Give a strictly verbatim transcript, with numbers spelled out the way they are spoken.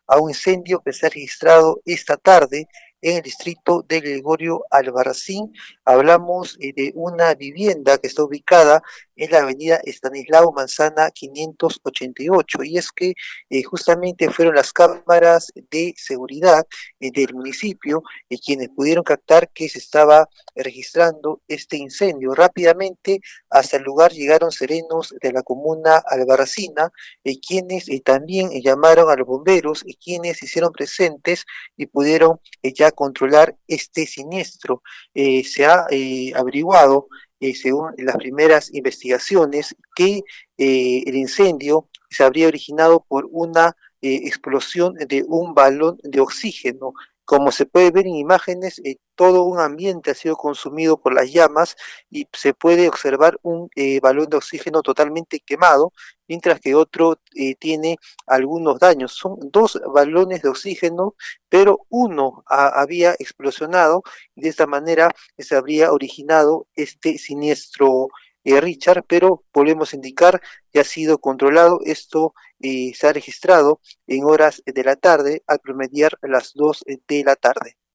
a un incendio que se ha registrado esta tarde en el distrito de Gregorio Albarracín. Hablamos eh, de una vivienda que está ubicada en la avenida Estanislao Manzana quinientos ochenta y ocho, y es que eh, justamente fueron las cámaras de seguridad eh, del municipio eh, quienes pudieron captar que se estaba registrando este incendio. Rápidamente hasta el lugar llegaron serenos de la comuna albarracina, eh, quienes eh, también eh, llamaron a los bomberos y quienes se hicieron presentes y pudieron eh, ya controlar este siniestro. Eh, se ha eh, averiguado, eh, según las primeras investigaciones, que eh, el incendio se habría originado por una eh, explosión de un balón de oxígeno. Como se puede ver en imágenes, eh, todo un ambiente ha sido consumido por las llamas y se puede observar un eh, balón de oxígeno totalmente quemado, mientras que otro eh, tiene algunos daños. Son dos balones de oxígeno, pero uno ha, había explosionado y de esta manera se habría originado este siniestro, eh, Richard, pero volvemos a indicar que ha sido controlado. Esto eh, se ha registrado en horas de la tarde al promediar las dos de la tarde.